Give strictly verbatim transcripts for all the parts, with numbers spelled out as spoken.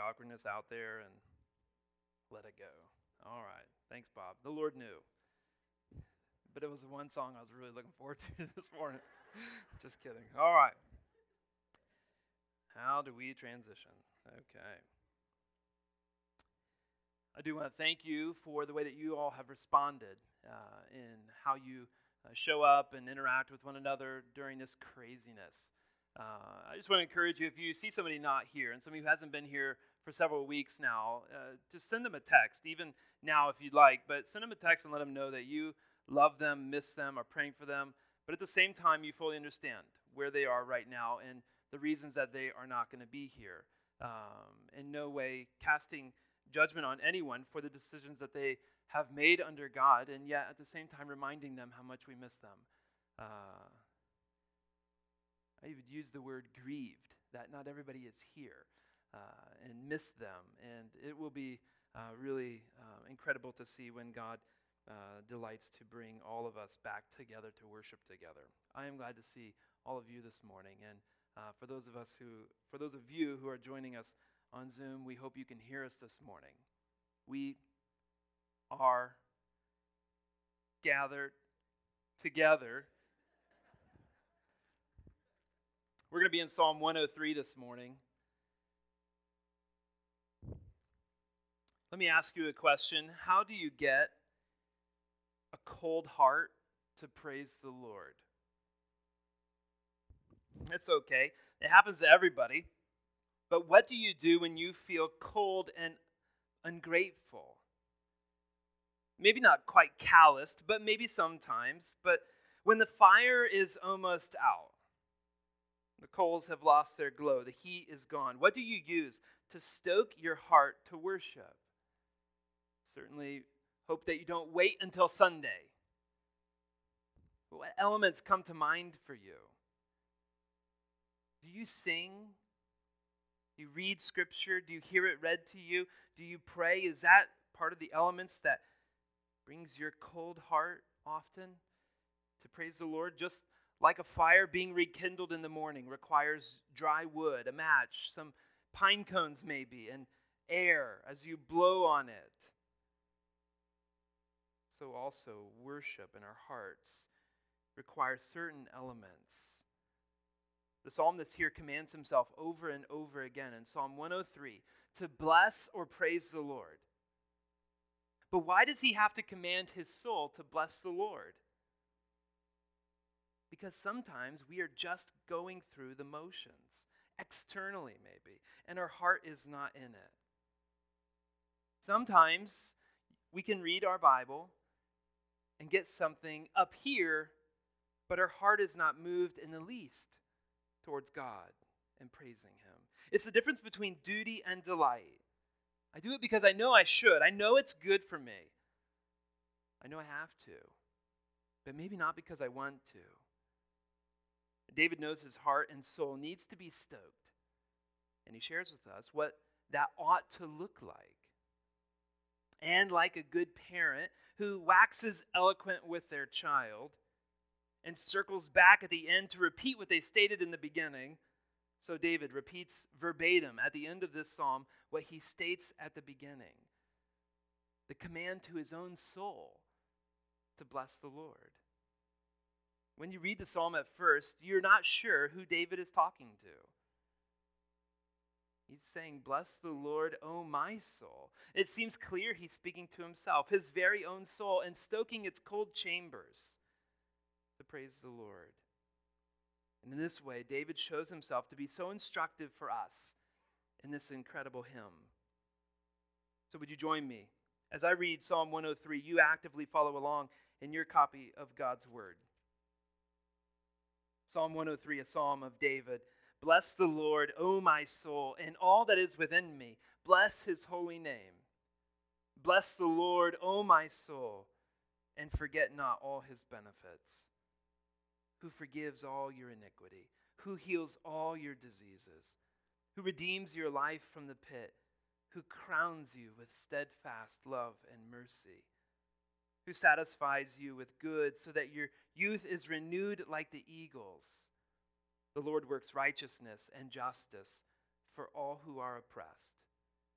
awkwardness out there and let it go. All right. Thanks, Bob. The Lord knew. But it was the one song I was really looking forward to this morning. Just kidding. All right. How do we transition? Okay. I do want to thank you for the way that you all have responded uh, in how you uh, show up and interact with one another during this craziness. Uh, I just want to encourage you, if you see somebody not here and somebody who hasn't been here for several weeks now, uh, just send them a text, even now if you'd like, but send them a text and let them know that you love them, miss them, are praying for them, but at the same time, you fully understand where they are right now and the reasons that they are not going to be here. Um, in no way casting judgment on anyone for the decisions that they have made under God, and yet at the same time reminding them how much we miss them. Uh, I would use the word grieved, that not everybody is here, uh, and miss them. And it will be uh, really uh, incredible to see when God uh, delights to bring all of us back together to worship together. I am glad to see all of you this morning. And uh, for those of us who, for those of you who are joining us on Zoom, we hope you can hear us this morning. We are gathered together. We're going to be in Psalm one oh three this morning. Let me ask you a question. How do you get a cold heart to praise the Lord? It's okay. It happens to everybody. But what do you do when you feel cold and ungrateful? Maybe not quite calloused, but maybe sometimes. But when the fire is almost out, the coals have lost their glow, the heat is gone, what do you use to stoke your heart to worship? Certainly hope that you don't wait until Sunday. What elements come to mind for you? Do you sing? Do you read Scripture? Do you hear it read to you? Do you pray? Is that part of the elements that brings your cold heart often to praise the Lord? Just like a fire being rekindled in the morning requires dry wood, a match, some pine cones maybe, and air as you blow on it. So also worship in our hearts requires certain elements. The psalmist here commands himself over and over again in Psalm one oh three to bless or praise the Lord. But why does he have to command his soul to bless the Lord? Because sometimes we are just going through the motions, externally maybe, and our heart is not in it. Sometimes we can read our Bible and get something up here, but our heart is not moved in the least towards God and praising Him. It's the difference between duty and delight. I do it because I know I should. I know it's good for me. I know I have to, but maybe not because I want to. David knows his heart and soul needs to be stoked, and he shares with us what that ought to look like. And like a good parent who waxes eloquent with their child and circles back at the end to repeat what they stated in the beginning, so David repeats verbatim at the end of this psalm what he states at the beginning. The command to his own soul to bless the Lord. When you read the psalm at first, you're not sure who David is talking to. He's saying, bless the Lord, O my soul. It seems clear he's speaking to himself, his very own soul, and stoking its cold chambers to praise the Lord. And in this way, David shows himself to be so instructive for us in this incredible hymn. So would you join me? As I read Psalm one oh three, you actively follow along in your copy of God's Word. Psalm one oh three, a psalm of David. Bless the Lord, O my soul, and all that is within me. Bless his holy name. Bless the Lord, O my soul, and forget not all his benefits. Who forgives all your iniquity, who heals all your diseases, who redeems your life from the pit, who crowns you with steadfast love and mercy, who satisfies you with good so that your youth is renewed like the eagles. The Lord works righteousness and justice for all who are oppressed.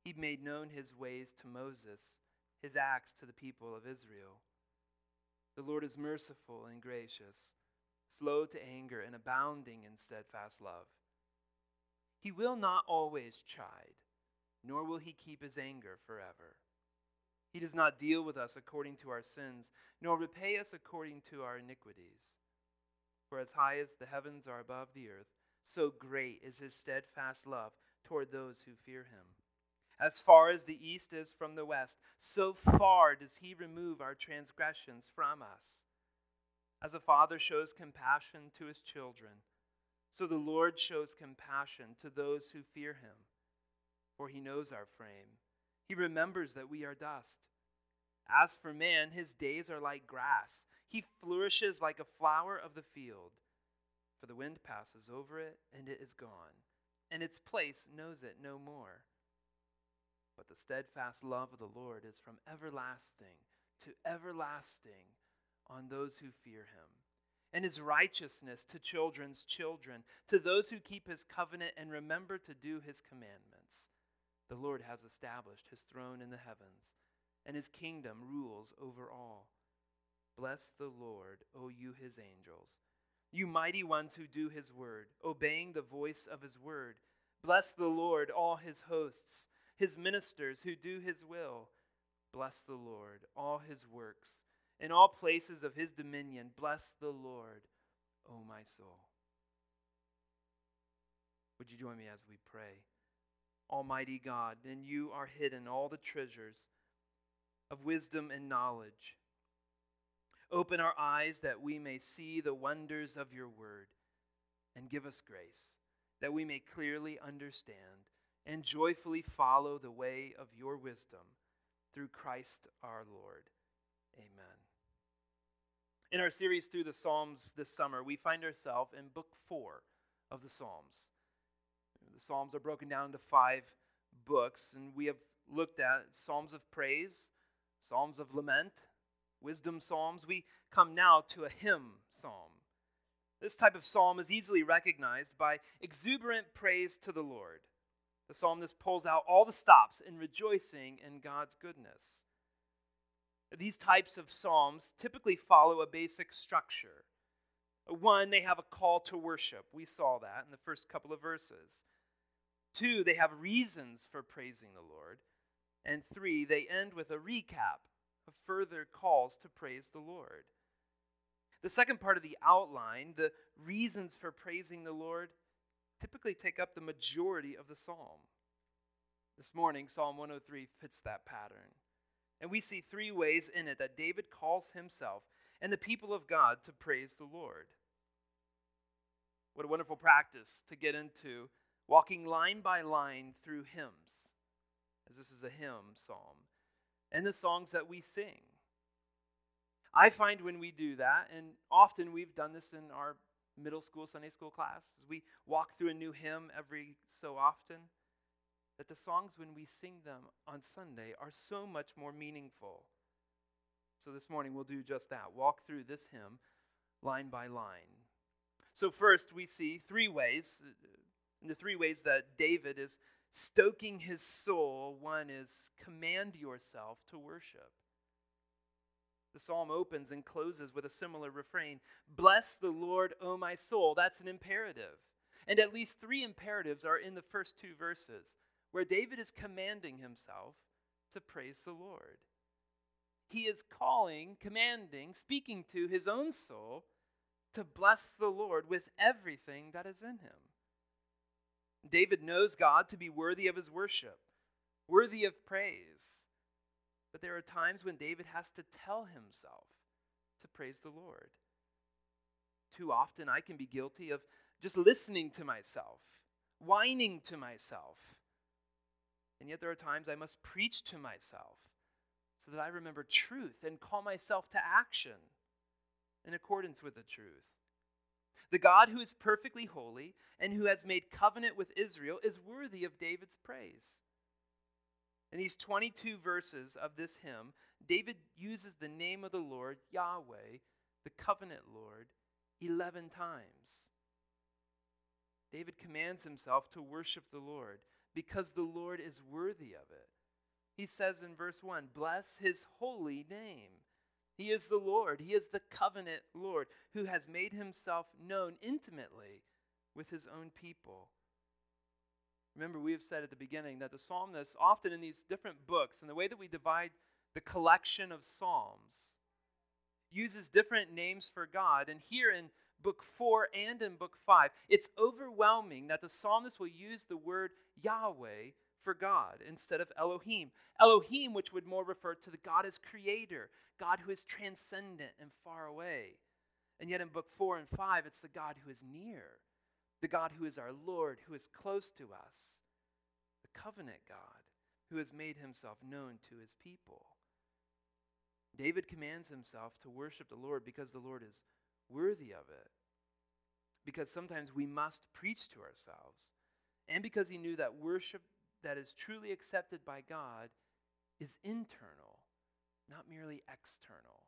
He made known his ways to Moses, his acts to the people of Israel. The Lord is merciful and gracious, slow to anger and abounding in steadfast love. He will not always chide, nor will he keep his anger forever. He does not deal with us according to our sins, nor repay us according to our iniquities. For as high as the heavens are above the earth, so great is his steadfast love toward those who fear him. As far as the east is from the west, so far does he remove our transgressions from us. As a father shows compassion to his children, so the Lord shows compassion to those who fear him. For he knows our frame. He remembers that we are dust. As for man, his days are like grass. He flourishes like a flower of the field. For the wind passes over it, and it is gone, and its place knows it no more. But the steadfast love of the Lord is from everlasting to everlasting on those who fear him, and his righteousness to children's children, to those who keep his covenant and remember to do his commandments. The Lord has established his throne in the heavens, and his kingdom rules over all. Bless the Lord, O you his angels, you mighty ones who do his word, obeying the voice of his word. Bless the Lord, all his hosts, his ministers who do his will. Bless the Lord, all his works, in all places of his dominion. Bless the Lord, O my soul. Would you join me as we pray? Almighty God, in you are hidden all the treasures of wisdom and knowledge. Open our eyes that we may see the wonders of your word, and give us grace that we may clearly understand and joyfully follow the way of your wisdom through Christ our Lord. Amen. In our series through the Psalms this summer, we find ourselves in book four of the Psalms. The Psalms are broken down into five books, and we have looked at Psalms of praise, Psalms of lament, wisdom psalms. We come now to a hymn psalm. This type of psalm is easily recognized by exuberant praise to the Lord. The psalmist pulls out all the stops in rejoicing in God's goodness. These types of psalms typically follow a basic structure. One, they have a call to worship. We saw that in the first couple of verses. Two, they have reasons for praising the Lord. And three, they end with a recap of further calls to praise the Lord. The second part of the outline, the reasons for praising the Lord, typically take up the majority of the psalm. This morning, Psalm one oh three fits that pattern. And we see three ways in it that David calls himself and the people of God to praise the Lord. What a wonderful practice to get into walking line by line through hymns, as this is a hymn psalm, and the songs that we sing. I find when we do that, and often we've done this in our middle school, Sunday school class, as we walk through a new hymn every so often, that the songs when we sing them on Sunday are so much more meaningful. So this morning we'll do just that, walk through this hymn line by line. So first we see three ways, and the three ways that David is stoking his soul. One is command yourself to worship. The psalm opens and closes with a similar refrain. Bless the Lord, O my soul. That's an imperative. And at least three imperatives are in the first two verses, where David is commanding himself to praise the Lord. He is calling, commanding, speaking to his own soul to bless the Lord with everything that is in him. David knows God to be worthy of his worship, worthy of praise. But there are times when David has to tell himself to praise the Lord. Too often I can be guilty of just listening to myself, whining to myself. And yet there are times I must preach to myself so that I remember truth and call myself to action in accordance with the truth. The God who is perfectly holy and who has made covenant with Israel is worthy of David's praise. In these twenty-two verses of this hymn, David uses the name of the Lord, Yahweh, the covenant Lord, eleven times. David commands himself to worship the Lord, because the Lord is worthy of it. He says in verse one, bless his holy name. He is the Lord. He is the covenant Lord who has made himself known intimately with his own people. Remember, we have said at the beginning that the psalmist, often in these different books, and the way that we divide the collection of psalms, uses different names for God. And here in book four and in book five, it's overwhelming that the psalmist will use the word Yahweh for God instead of Elohim. Elohim, which would more refer to the God as creator, God who is transcendent and far away. And yet in book four and five, it's the God who is near, the God who is our Lord, who is close to us, the covenant God who has made himself known to his people. David commands himself to worship the Lord because the Lord is worthy of it. Because sometimes we must preach to ourselves. And because he knew that worship that is truly accepted by God is internal, not merely external.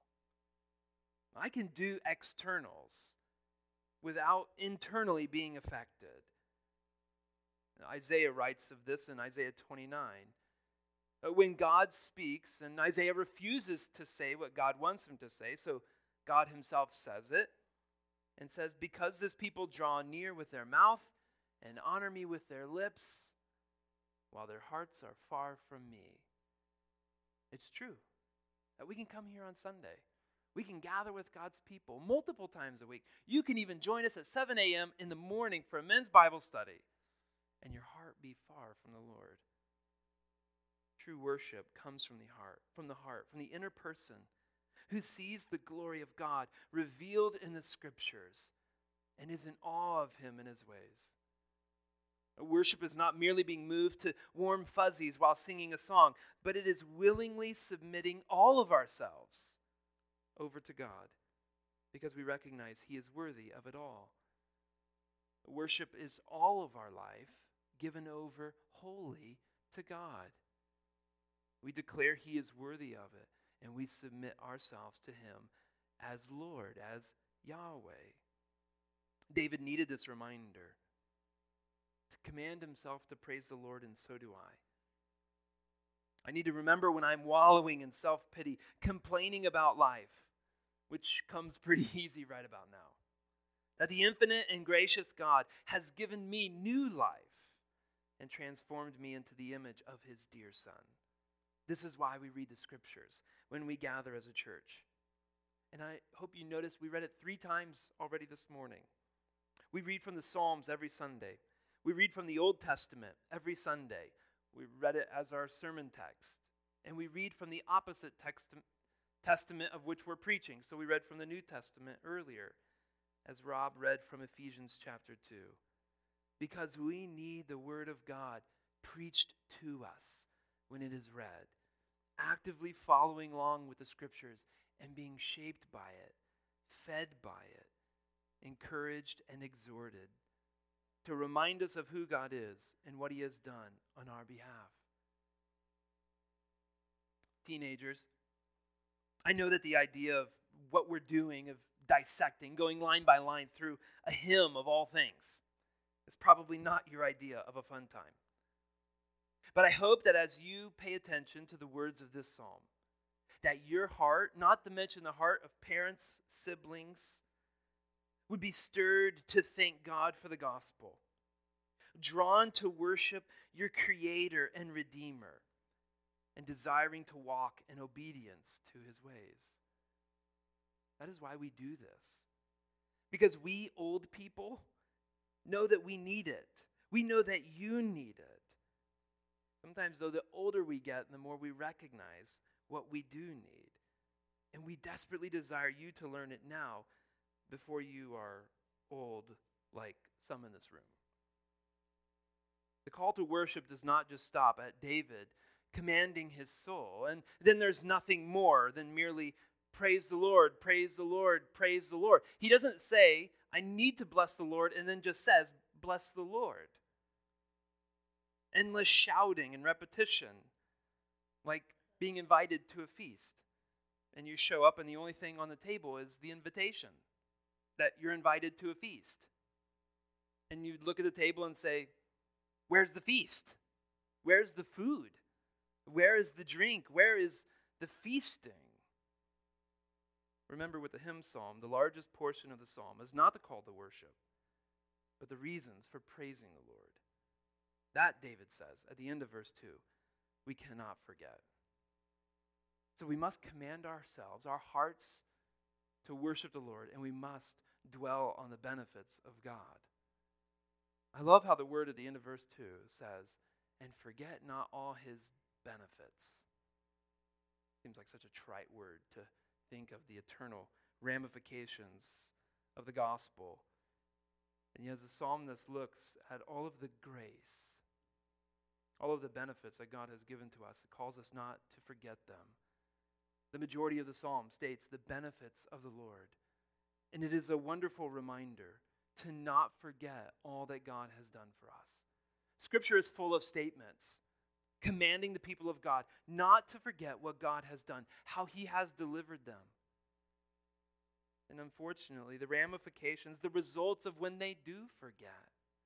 I can do externals without internally being affected. Isaiah writes of this in Isaiah twenty-nine. When God speaks, and Isaiah refuses to say what God wants him to say, so God himself says it, and says, because this people draw near with their mouth and honor me with their lips, while their hearts are far from me. It's true that we can come here on Sunday. We can gather with God's people multiple times a week. You can even join us at seven a.m. in the morning for a men's Bible study, and your heart be far from the Lord. True worship comes from the heart, from the heart, from the inner person who sees the glory of God revealed in the scriptures and is in awe of him and his ways. Worship is not merely being moved to warm fuzzies while singing a song, but it is willingly submitting all of ourselves over to God because we recognize he is worthy of it all. Worship is all of our life given over wholly to God. We declare he is worthy of it, and we submit ourselves to him as Lord, as Yahweh. David needed this reminder to command himself to praise the Lord, and so do I. I need to remember when I'm wallowing in self-pity, complaining about life, which comes pretty easy right about now, that the infinite and gracious God has given me new life and transformed me into the image of his dear Son. This is why we read the scriptures when we gather as a church. And I hope you noticed we read it three times already this morning. We read from the Psalms every Sunday. We read from the Old Testament every Sunday. We read it as our sermon text. And we read from the opposite text, testament of which we're preaching. So we read from the New Testament earlier, as Rob read from Ephesians chapter two. Because we need the Word of God preached to us when it is read, actively following along with the scriptures and being shaped by it, fed by it, encouraged and exhorted to remind us of who God is and what he has done on our behalf. Teenagers, I know that the idea of what we're doing, of dissecting, going line by line through a hymn of all things, is probably not your idea of a fun time. But I hope that as you pay attention to the words of this psalm, that your heart, not to mention the heart of parents, siblings, would be stirred to thank God for the gospel, drawn to worship your Creator and Redeemer, and desiring to walk in obedience to his ways. That is why we do this. Because we old people know that we need it. We know that you need it. Sometimes, though, the older we get, the more we recognize what we do need. And we desperately desire you to learn it now before you are old like some in this room. The call to worship does not just stop at David commanding his soul. And then there's nothing more than merely praise the Lord, praise the Lord, praise the Lord. He doesn't say, I need to bless the Lord, and then just says, bless the Lord. Endless shouting and repetition, like being invited to a feast. And you show up and the only thing on the table is the invitation that you're invited to a feast. And you look at the table and say, where's the feast? Where's the food? Where is the drink? Where is the feasting? Remember, with the hymn psalm, the largest portion of the psalm is not the call to worship, but the reasons for praising the Lord. That, David says at the end of verse two, we cannot forget. So we must command ourselves, our hearts, to worship the Lord, and we must dwell on the benefits of God. I love how the word at the end of verse two says, and forget not all his benefits. Seems like such a trite word to think of the eternal ramifications of the gospel. And yet as the psalmist looks at all of the grace, all of the benefits that God has given to us, it calls us not to forget them. The majority of the psalm states the benefits of the Lord. And it is a wonderful reminder to not forget all that God has done for us. Scripture is full of statements commanding the people of God not to forget what God has done, how he has delivered them. And unfortunately, the ramifications, the results of when they do forget.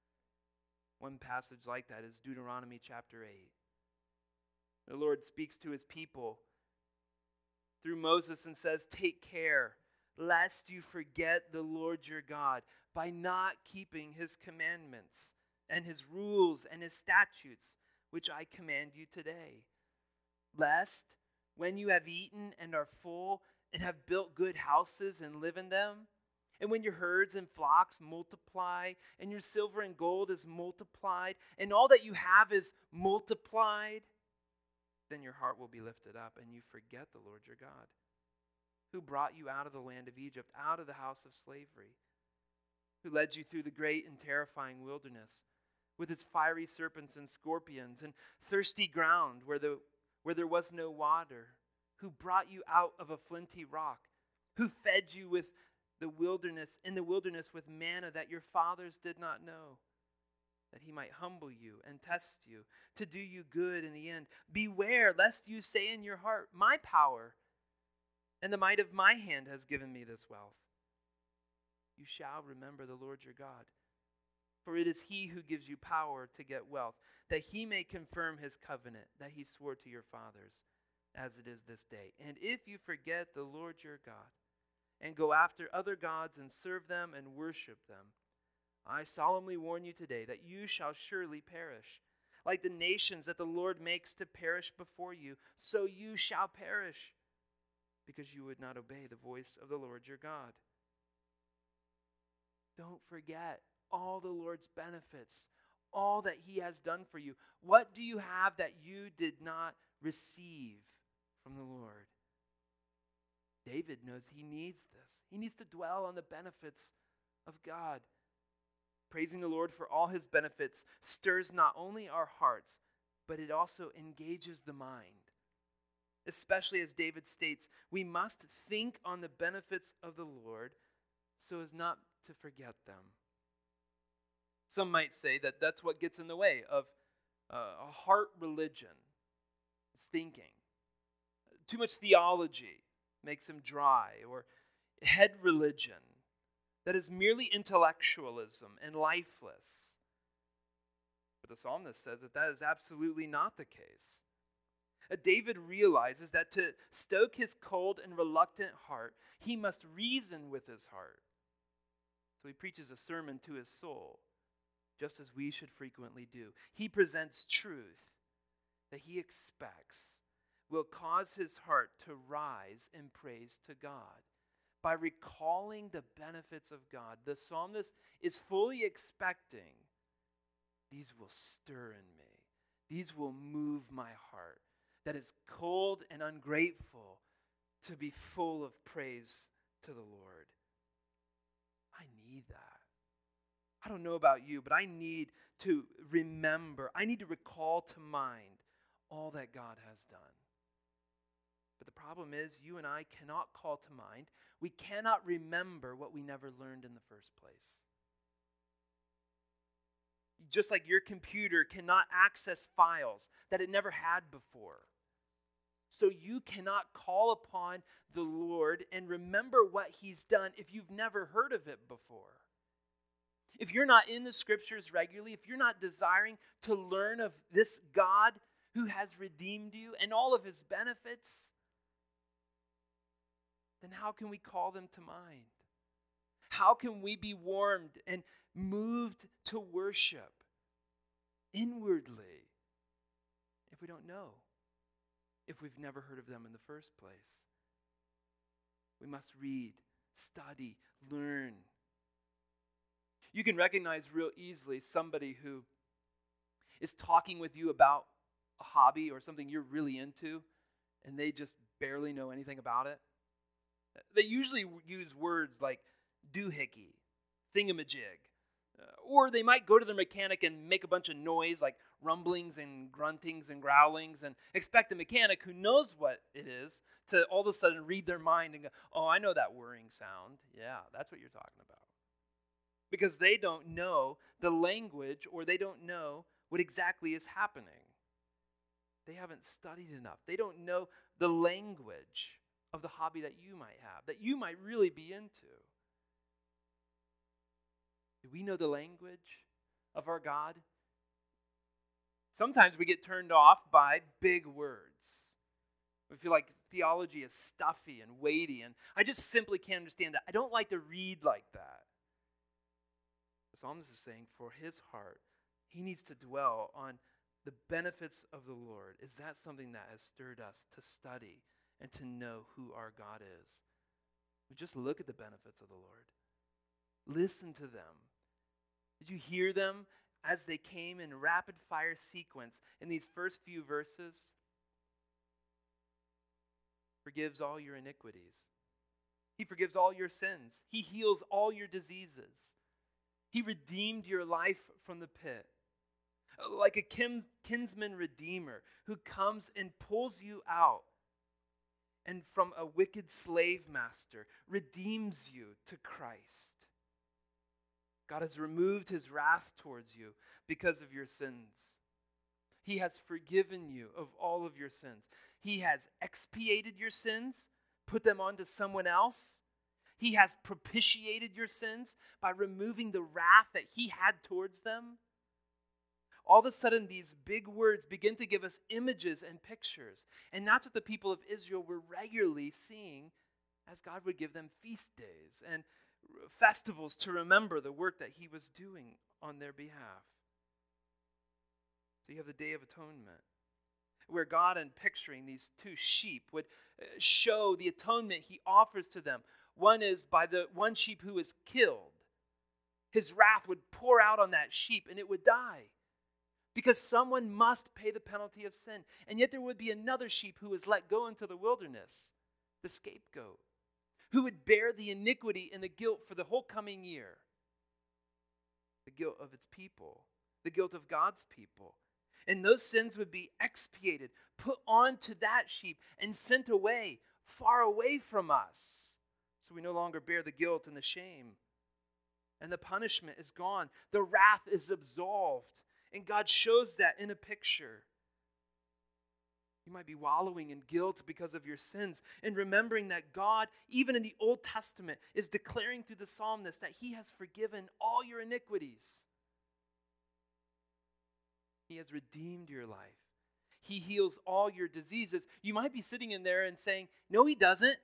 One passage like that is Deuteronomy chapter eight. The Lord speaks to his people through Moses and says, take care lest you forget the Lord your God by not keeping his commandments and his rules and his statutes, which I command you today. Lest, when you have eaten and are full and have built good houses and live in them, and when your herds and flocks multiply, and your silver and gold is multiplied, and all that you have is multiplied, then your heart will be lifted up, and you forget the Lord your God, who brought you out of the land of Egypt, out of the house of slavery, who led you through the great and terrifying wilderness, with its fiery serpents and scorpions, and thirsty ground where, the, where there was no water, who brought you out of a flinty rock, who fed you with the wilderness, in the wilderness with manna that your fathers did not know, that he might humble you and test you, to do you good in the end. Beware, lest you say in your heart, my power and the might of my hand has given me this wealth. You shall remember the Lord your God, for it is he who gives you power to get wealth, that he may confirm his covenant that he swore to your fathers, as it is this day. And if you forget the Lord your God, and go after other gods and serve them and worship them, I solemnly warn you today that you shall surely perish. Like the nations that the Lord makes to perish before you, so you shall perish, because you would not obey the voice of the Lord your God. Don't forget all the Lord's benefits, all that he has done for you. What do you have that you did not receive from the Lord? David knows he needs this. He needs to dwell on the benefits of God. Praising the Lord for all his benefits stirs not only our hearts, but it also engages the mind. Especially as David states, we must think on the benefits of the Lord so as not to forget them. Some might say that that's what gets in the way of uh, a heart religion, is thinking. Too much theology makes him dry, or head religion that is merely intellectualism and lifeless. But the psalmist says that that is absolutely not the case. Uh, David realizes that to stoke his cold and reluctant heart, he must reason with his heart. So he preaches a sermon to his soul, just as we should frequently do. He presents truth that he expects will cause his heart to rise in praise to God. By recalling the benefits of God, the psalmist is fully expecting, these will stir in me. These will move my heart, that is cold and ungrateful, to be full of praise to the Lord. I need that. I don't know about you, but I need to remember, I need to recall to mind all that God has done. But the problem is, you and I cannot call to mind, we cannot remember what we never learned in the first place. Just like your computer cannot access files that it never had before. So you cannot call upon the Lord and remember what he's done if you've never heard of it before. If you're not in the scriptures regularly, if you're not desiring to learn of this God who has redeemed you and all of his benefits, then how can we call them to mind? How can we be warmed and moved to worship inwardly if we don't know, if we've never heard of them in the first place? We must read, study, learn. You can recognize real easily somebody who is talking with you about a hobby or something you're really into, and they just barely know anything about it. They usually use words like doohickey, thingamajig, uh, or they might go to the mechanic and make a bunch of noise like rumblings and gruntings and growlings and expect the mechanic who knows what it is to all of a sudden read their mind and go, oh, I know that whirring sound. Yeah, that's what you're talking about. Because they don't know the language or they don't know what exactly is happening. They haven't studied enough. They don't know the language of the hobby that you might have, that you might really be into. Do we know the language of our God? Sometimes we get turned off by big words. We feel like theology is stuffy and weighty, and I just simply can't understand that. I don't like to read like that. The psalmist is saying for his heart, he needs to dwell on the benefits of the Lord. Is that something that has stirred us to study and to know who our God is? We just look at the benefits of the Lord. Listen to them. Did you hear them as they came in rapid fire sequence in these first few verses? Forgives all your iniquities. He forgives all your sins. He heals all your diseases. He redeemed your life from the pit. Like a kin- kinsman redeemer who comes and pulls you out and from a wicked slave master redeems you to Christ. God has removed his wrath towards you because of your sins. He has forgiven you of all of your sins. He has expiated your sins, put them onto someone else. He has propitiated your sins by removing the wrath that he had towards them. All of a sudden, these big words begin to give us images and pictures. And that's what the people of Israel were regularly seeing as God would give them feast days and festivals to remember the work that he was doing on their behalf. So you have the Day of Atonement, where God, in picturing these two sheep, would show the atonement he offers to them. One is by the one sheep who is killed. His wrath would pour out on that sheep and it would die, because someone must pay the penalty of sin. And yet there would be another sheep who was let go into the wilderness, the scapegoat, who would bear the iniquity and the guilt for the whole coming year. The guilt of its people, the guilt of God's people. And those sins would be expiated, put onto that sheep, and sent away, far away from us. So we no longer bear the guilt and the shame. And the punishment is gone. The wrath is absolved. And God shows that in a picture. You might be wallowing in guilt because of your sins, and remembering that God, even in the Old Testament, is declaring through the psalmist that he has forgiven all your iniquities. He has redeemed your life. He heals all your diseases. You might be sitting in there and saying, no, he doesn't.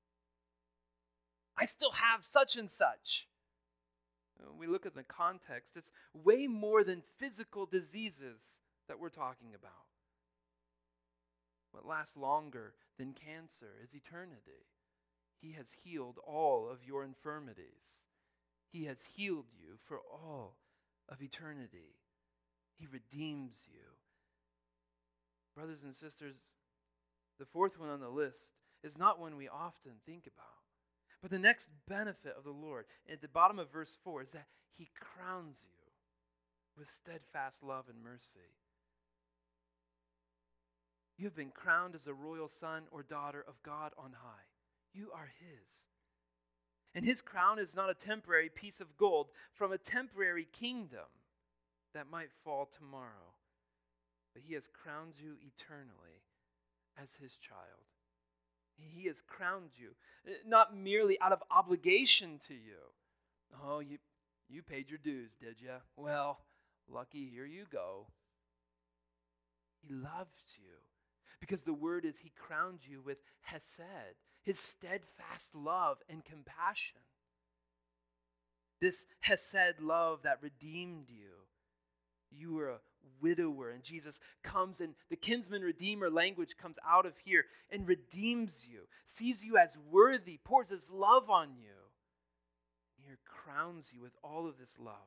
I still have such and such. When we look at the context, it's way more than physical diseases that we're talking about. What lasts longer than cancer is eternity. He has healed all of your infirmities. He has healed you for all of eternity. He redeems you. Brothers and sisters, the fourth one on the list is not one we often think about. But the next benefit of the Lord, at the bottom of verse four, is that he crowns you with steadfast love and mercy. You have been crowned as a royal son or daughter of God on high. You are his. And his crown is not a temporary piece of gold from a temporary kingdom that might fall tomorrow. But he has crowned you eternally as his child. He has crowned you, not merely out of obligation to you. Oh, you, You paid your dues, did you? Well, lucky, here you go. He loves you because the word is he crowned you with hesed, his steadfast love and compassion. This hesed love that redeemed you. You were a widower, and Jesus comes, and the kinsman redeemer language comes out of here and redeems you, sees you as worthy, pours his love on you. Here crowns you with all of this love.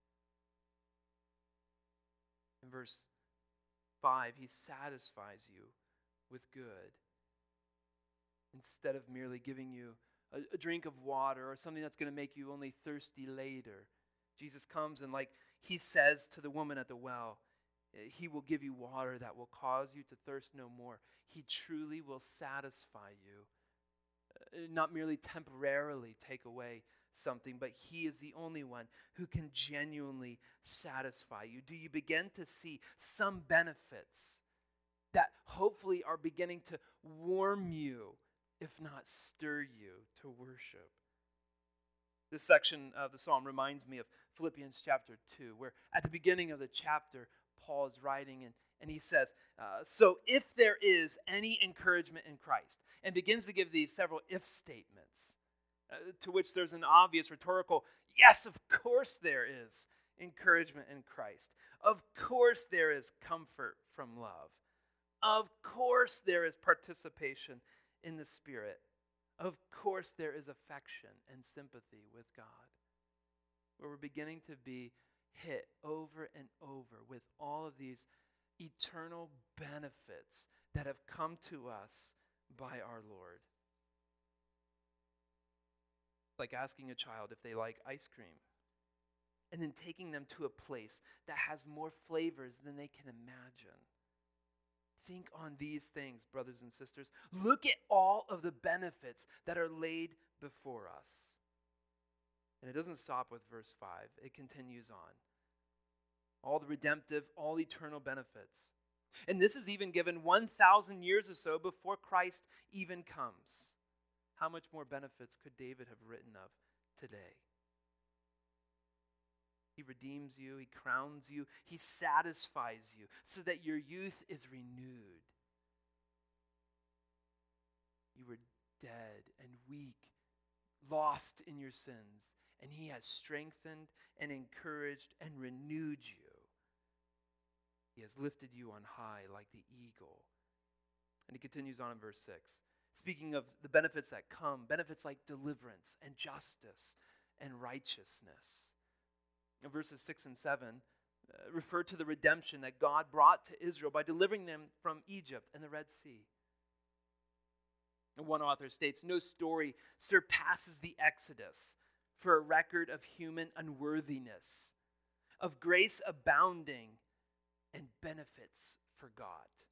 In verse five, he satisfies you with good. Instead of merely giving you a, a drink of water or something that's going to make you only thirsty later, Jesus comes and, like he says to the woman at the well, he will give you water that will cause you to thirst no more. He truly will satisfy you, uh, not merely temporarily take away something, but he is the only one who can genuinely satisfy you. Do you begin to see some benefits that hopefully are beginning to warm you, if not stir you to worship? This section of the psalm reminds me of Philippians chapter two, where at the beginning of the chapter, Paul is writing, and, and he says, uh, so if there is any encouragement in Christ, and begins to give these several if statements, uh, to which there's an obvious rhetorical, yes, of course there is encouragement in Christ. Of course there is comfort from love. Of course there is participation in the Spirit. Of course there is affection and sympathy with God. Where we're beginning to be hit over and over with all of these eternal benefits that have come to us by our Lord. Like asking a child if they like ice cream, and then taking them to a place that has more flavors than they can imagine. Think on these things, brothers and sisters. Look at all of the benefits that are laid before us. And it doesn't stop with verse five. It continues on. All the redemptive, all eternal benefits. And this is even given one thousand years or so before Christ even comes. How much more benefits could David have written of today? He redeems you, he crowns you, he satisfies you so that your youth is renewed. You were dead and weak, lost in your sins, and he has strengthened and encouraged and renewed you. He has lifted you on high like the eagle. And he continues on in verse six. Speaking of the benefits that come, benefits like deliverance and justice and righteousness. In verses six and seven uh, refer to the redemption that God brought to Israel by delivering them from Egypt and the Red Sea. And one author states, no story surpasses the Exodus for a record of human unworthiness, of grace abounding, and benefits for God.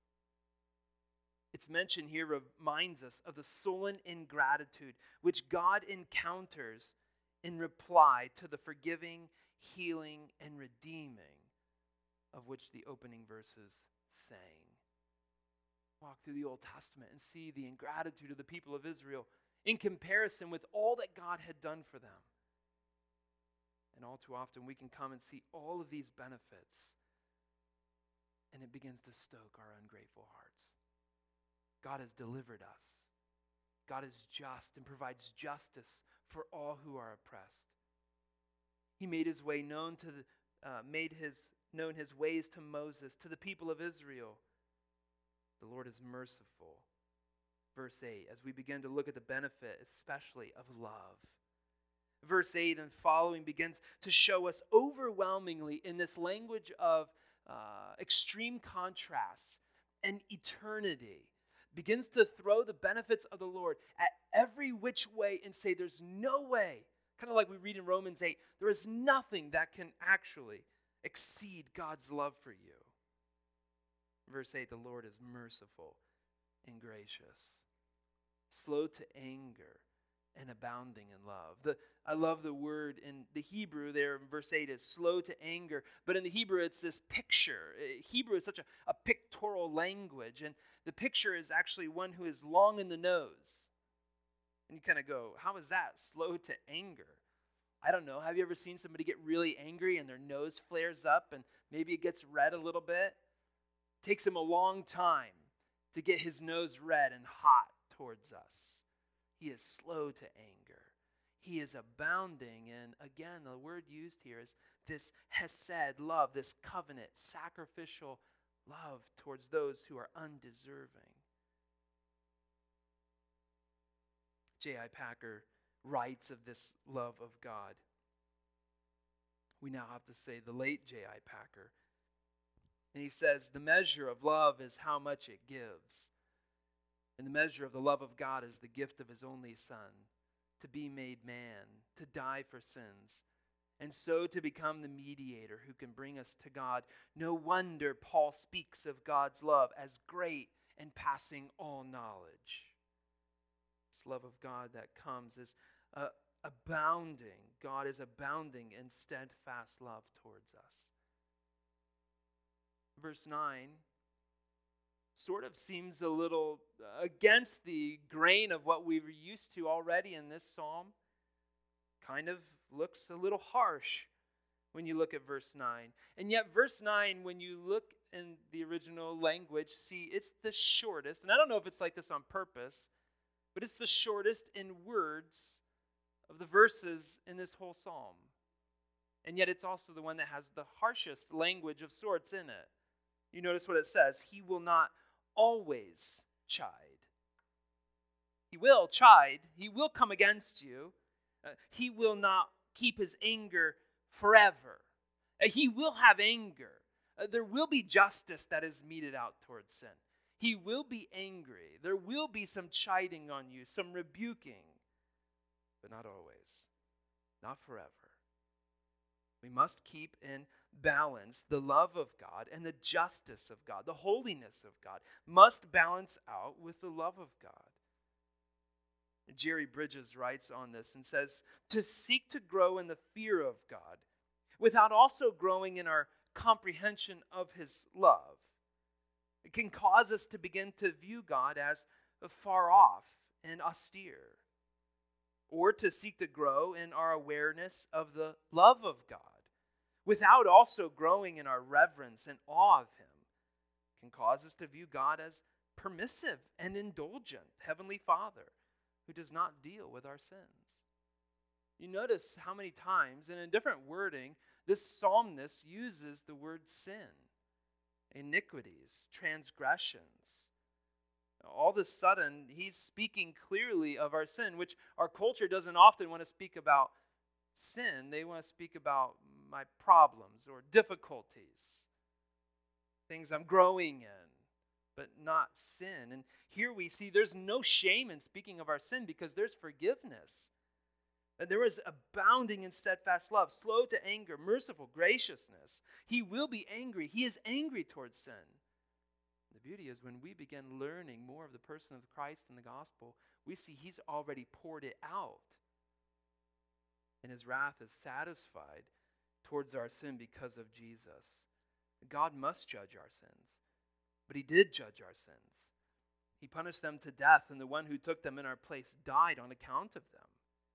Its mention here reminds us of the sullen ingratitude which God encounters in reply to the forgiving, healing, and redeeming of which the opening verses sang. Walk through the Old Testament and see the ingratitude of the people of Israel in comparison with all that God had done for them. And all too often we can come and see all of these benefits, and it begins to stoke our ungrateful hearts. God has delivered us. God is just and provides justice for all who are oppressed. He made his way known to the, uh, made his known his ways to Moses, to the people of Israel. The Lord is merciful. Verse eight, as we begin to look at the benefit, especially of love. Verse eight and following begins to show us overwhelmingly in this language of uh, extreme contrasts and eternity, begins to throw the benefits of the Lord at every which way and say there's no way, kind of like we read in Romans eight, there is nothing that can actually exceed God's love for you. Verse eight, the Lord is merciful and gracious, slow to anger and abounding in love. The, I love the word in the Hebrew there in verse eight is slow to anger, but in the Hebrew it's this picture. Hebrew is such a, a pictorial language, and the picture is actually one who is long in the nose. And you kind of go, how is that slow to anger? I don't know, have you ever seen somebody get really angry and their nose flares up and maybe it gets red a little bit? It takes him a long time to get his nose red and hot towards us. He is slow to anger. He is abounding, and again, the word used here is this hesed love, this covenant, sacrificial love towards those who are undeserving. J I Packer writes of this love of God. We now have to say the late J I Packer. And he says, the measure of love is how much it gives. And the measure of the love of God is the gift of his only Son, to be made man, to die for sins, and so to become the mediator who can bring us to God. No wonder Paul speaks of God's love as great and passing all knowledge. This love of God that comes is uh, abounding. God is abounding in steadfast love towards us. Verse nine sort of seems a little against the grain of what we were used to already in this psalm. Kind of looks a little harsh when you look at verse nine. And yet verse nine, when you look in the original language, see, it's the shortest. And I don't know if it's like this on purpose, but it's the shortest in words of the verses in this whole psalm. And yet it's also the one that has the harshest language of sorts in it. You notice what it says, he will not always chide. He will chide. He will come against you. Uh, he will not keep his anger forever. Uh, he will have anger. Uh, there will be justice that is meted out towards sin. He will be angry. There will be some chiding on you, some rebuking, but not always, not forever. We must keep in balance the love of God and the justice of God, the holiness of God must balance out with the love of God. Jerry Bridges writes on this and says, to seek to grow in the fear of God without also growing in our comprehension of his love, it can cause us to begin to view God as far off and austere, or to seek to grow in our awareness of the love of God without also growing in our reverence and awe of him, can cause us to view God as permissive and indulgent Heavenly Father who does not deal with our sins. You notice how many times, and in different wording, this psalmist uses the word sin, iniquities, transgressions. All of a sudden, he's speaking clearly of our sin, which our culture doesn't often want to speak about sin. They want to speak about my problems or difficulties, things I'm growing in, but not sin. And here we see there's no shame in speaking of our sin because there's forgiveness. And there is abounding in steadfast love, slow to anger, merciful, graciousness. He will be angry. He is angry towards sin. The beauty is when we begin learning more of the person of Christ in the gospel, we see he's already poured it out. And his wrath is satisfied towards our sin because of Jesus. God must judge our sins, but he did judge our sins. He punished them to death, and the one who took them in our place died on account of them.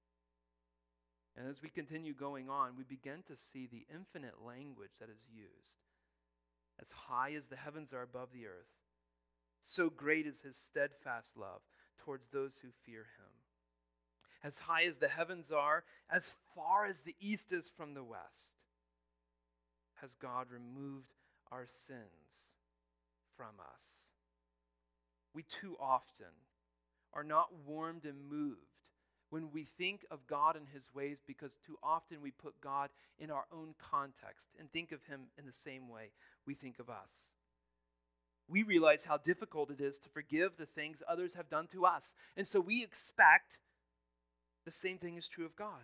And as we continue going on, we begin to see the infinite language that is used. As high as the heavens are above the earth, so great is his steadfast love towards those who fear him. As high as the heavens are, as far as the east is from the west, has God removed our sins from us. We too often are not warmed and moved when we think of God and his ways, because too often we put God in our own context and think of him in the same way we think of us. We realize how difficult it is to forgive the things others have done to us. And so we expect the same thing is true of God.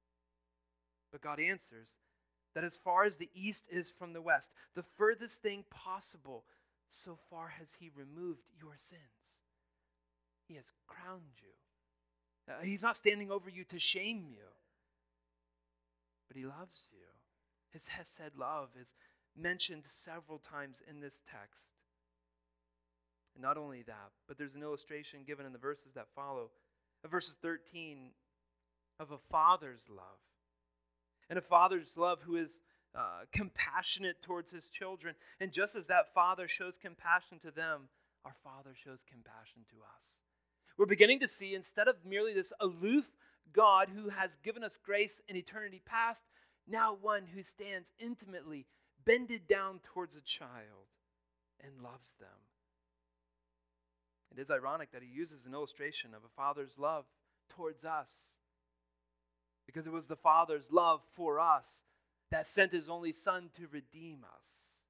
But God answers that as far as the east is from the west, the furthest thing possible, so far has he removed your sins. He has crowned you. Uh, he's not standing over you to shame you, but he loves you. His hesed love is mentioned several times in this text. And not only that, but there's an illustration given in the verses that follow. Verses thirteen, of a father's love And a father's love who is uh, compassionate towards his children. And just as that father shows compassion to them, our Father shows compassion to us. We're beginning to see, instead of merely this aloof God who has given us grace in eternity past, now one who stands intimately, bended down towards a child and loves them. It is ironic that he uses an illustration of a father's love towards us, because it was the Father's love for us that sent his only Son to redeem us.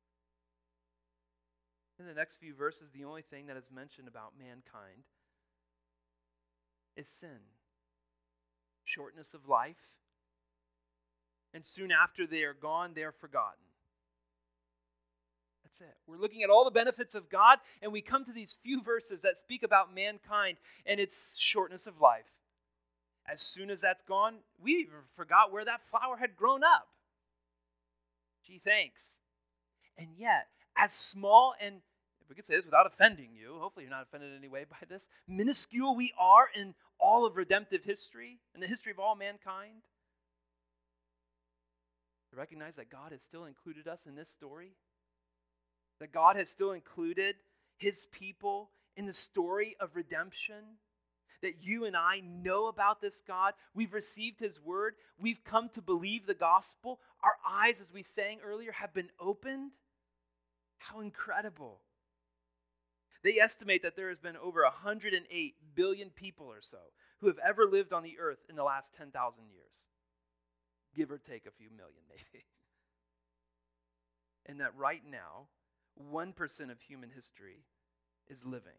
In the next few verses, the only thing that is mentioned about mankind is sin, shortness of life, and soon after they are gone, they are forgotten. That's it. We're looking at all the benefits of God, and we come to these few verses that speak about mankind and its shortness of life. As soon as that's gone, we even forgot where that flower had grown up. Gee, thanks. And yet, as small and, if we could say this without offending you, hopefully you're not offended in any way by this, minuscule we are in all of redemptive history, in the history of all mankind, to recognize that God has still included us in this story, that God has still included his people in the story of redemption, that you and I know about this God. We've received his word. We've come to believe the gospel. Our eyes, as we sang earlier, have been opened. How incredible. They estimate that there has been over one hundred eight billion people or so who have ever lived on the earth in the last ten thousand years. Give or take a few million, maybe. And that right now, one percent of human history is living.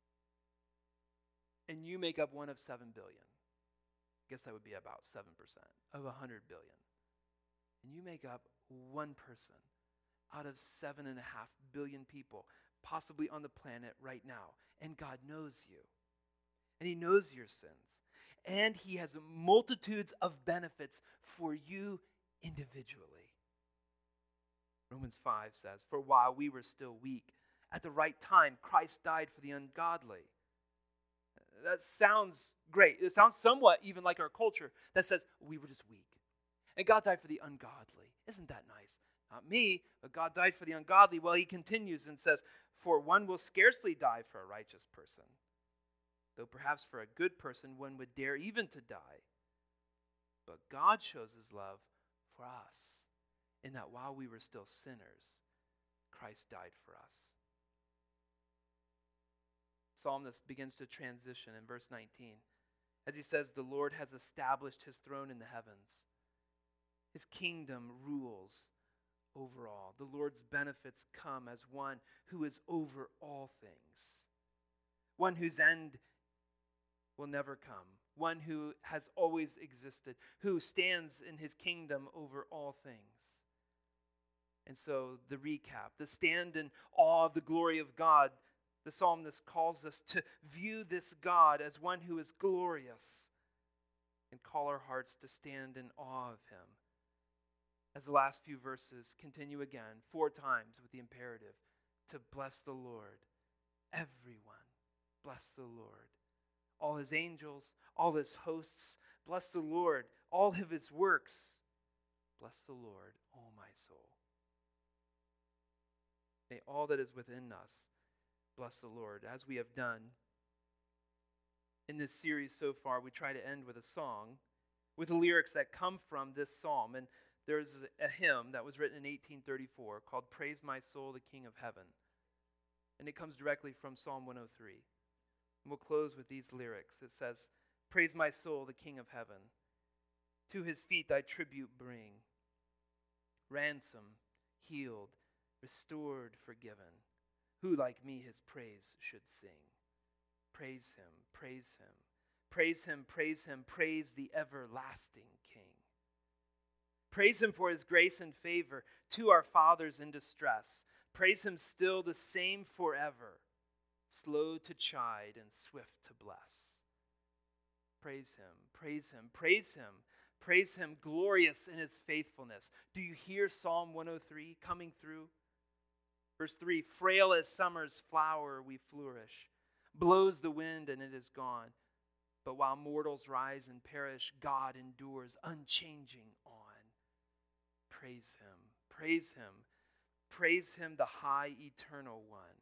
And you make up one of seven billion. I guess that would be about seven percent of one hundred billion. And you make up one person out of seven and a half billion people possibly on the planet right now. And God knows you. And he knows your sins. And he has multitudes of benefits for you individually. Romans five says, "For while we were still weak, at the right time, Christ died for the ungodly." That sounds great. It sounds somewhat even like our culture that says we were just weak. And God died for the ungodly. Isn't that nice? Not me, but God died for the ungodly. Well, he continues and says, "For one will scarcely die for a righteous person, though perhaps for a good person one would dare even to die. But God shows his love for us, in that while we were still sinners, Christ died for us." Psalmist begins to transition in verse nineteen as he says, "The Lord has established his throne in the heavens. His kingdom rules over all. The Lord's benefits come as one who is over all things, one whose end will never come, one who has always existed, who stands in his kingdom over all things." And so the recap, the stand in awe of the glory of God, the psalmist calls us to view this God as one who is glorious and call our hearts to stand in awe of him. As the last few verses continue again, four times with the imperative to bless the Lord. Everyone, bless the Lord. All his angels, all his hosts, bless the Lord. All of his works, bless the Lord, O my soul. May all that is within us bless the Lord. As we have done in this series so far, we try to end with a song with the lyrics that come from this psalm. And there's a hymn that was written in eighteen thirty-four called "Praise My Soul, the King of Heaven." And it comes directly from Psalm one oh three. And we'll close with these lyrics. It says, "Praise my soul, the King of Heaven. To his feet thy tribute bring. Ransom, healed, restored, forgiven. Who like me his praise should sing? Praise him, praise him, praise him, praise him, praise the everlasting King. Praise him for his grace and favor to our fathers in distress. Praise him still the same forever, slow to chide and swift to bless. Praise him, praise him, praise him, praise him, glorious in his faithfulness." Do you hear Psalm one oh three coming through? Verse three, "Frail as summer's flower we flourish. Blows the wind and it is gone. But while mortals rise and perish, God endures unchanging on. praise him, praise him, praise him, the high eternal one.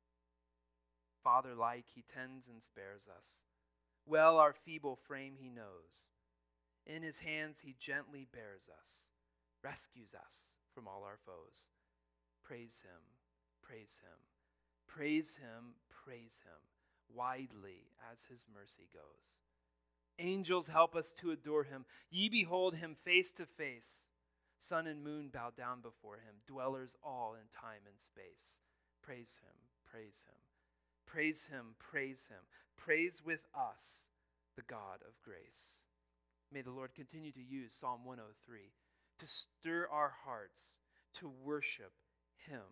Father-like, he tends and spares us. Well, our feeble frame he knows. In his hands he gently bears us, rescues us from all our foes. Praise him, praise him, praise him, praise him, widely as his mercy goes. Angels help us to adore him. Ye behold him face to face. Sun and moon bow down before him, dwellers all in time and space. Praise him, praise him, praise him, praise him. Praise with us the God of grace. May the Lord continue to use Psalm one oh three to stir our hearts to worship him.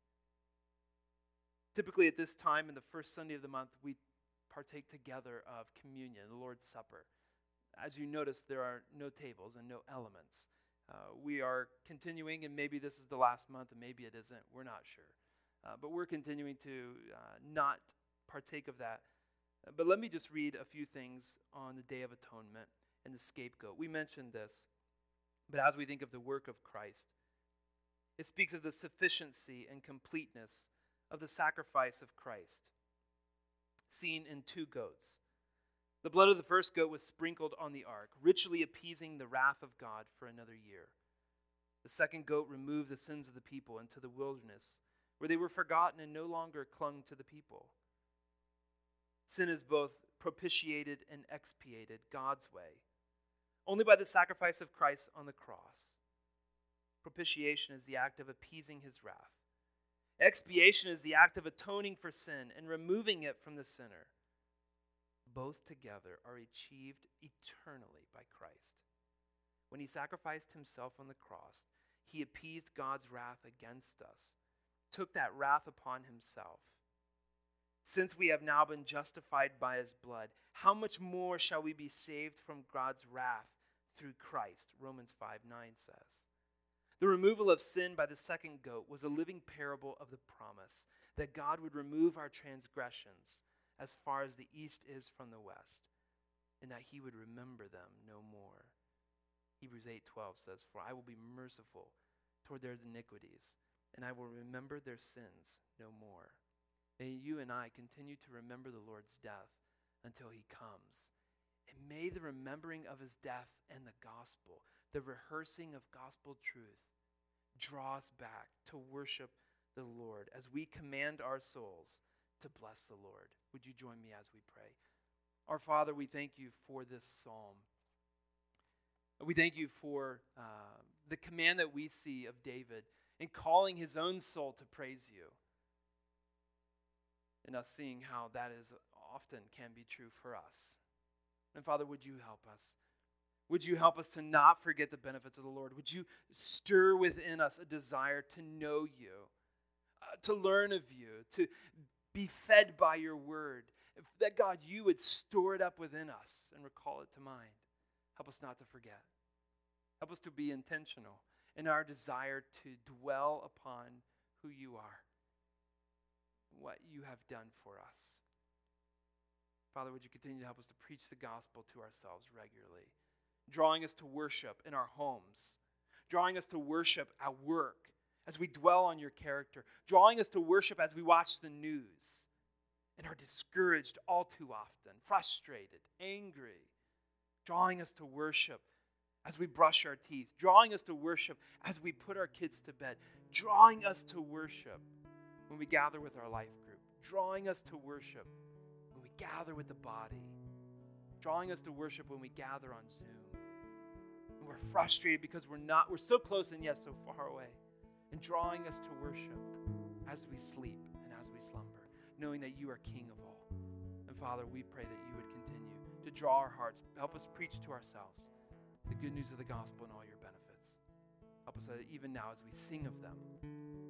Typically at this time, in the first Sunday of the month, we partake together of communion, the Lord's Supper. As you notice, there are no tables and no elements. Uh, we are continuing, and maybe this is the last month, and maybe it isn't. We're not sure. Uh, but we're continuing to uh, not partake of that. Uh, but let me just read a few things on the Day of Atonement and the scapegoat. We mentioned this, but as we think of the work of Christ, it speaks of the sufficiency and completeness of the sacrifice of Christ, seen in two goats. The blood of the first goat was sprinkled on the ark, richly appeasing the wrath of God for another year. The second goat removed the sins of the people into the wilderness, where they were forgotten and no longer clung to the people. Sin is both propitiated and expiated God's way, only by the sacrifice of Christ on the cross. Propitiation is the act of appeasing his wrath. Expiation is the act of atoning for sin and removing it from the sinner. Both together are achieved eternally by Christ. When he sacrificed himself on the cross, he appeased God's wrath against us, took that wrath upon himself. Since we have now been justified by his blood, how much more shall we be saved from God's wrath through Christ? Romans five nine says. The removal of sin by the second goat was a living parable of the promise that God would remove our transgressions as far as the east is from the west, and that he would remember them no more. Hebrews eight twelve says, For I will be merciful toward their iniquities, and I will remember their sins no more. May you and I continue to remember the Lord's death until he comes. And may the remembering of his death and the gospel, the rehearsing of gospel truth, draw us back to worship the Lord as we command our souls to bless the Lord. Would you join me as we pray? Our Father, we thank you for this psalm. We thank you for uh, the command that we see of David in calling his own soul to praise you, and us seeing how that is often can be true for us. And Father, would you help us? Would you help us to not forget the benefits of the Lord? Would you stir within us a desire to know you, uh, to learn of you, to be fed by your word? If that, God, you would store it up within us and recall it to mind. Help us not to forget. Help us to be intentional in our desire to dwell upon who you are, what you have done for us. Father, would you continue to help us to preach the gospel to ourselves regularly, drawing us to worship in our homes, drawing us to worship at work as we dwell on your character, drawing us to worship as we watch the news and are discouraged all too often, frustrated, angry, drawing us to worship as we brush our teeth, drawing us to worship as we put our kids to bed, drawing us to worship when we gather with our life group, drawing us to worship when we gather with the body, drawing us to worship when we gather on Zoom. And we're frustrated because we're not, we're so close and yet so far away. And drawing us to worship as we sleep and as we slumber, knowing that you are King of all. And Father, we pray that you would continue to draw our hearts, help us preach to ourselves the good news of the gospel and all your benefits. Help us that even now as we sing of them,